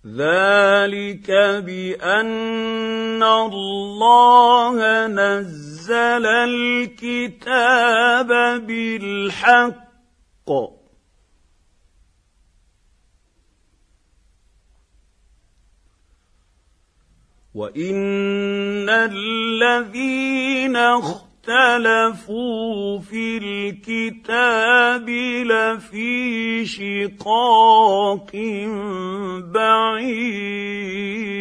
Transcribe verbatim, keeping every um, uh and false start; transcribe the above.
ذلك بأن الله نزل الكتاب بالحق وإن الذين اختلفوا في الكتاب لفي شقاق بعيد.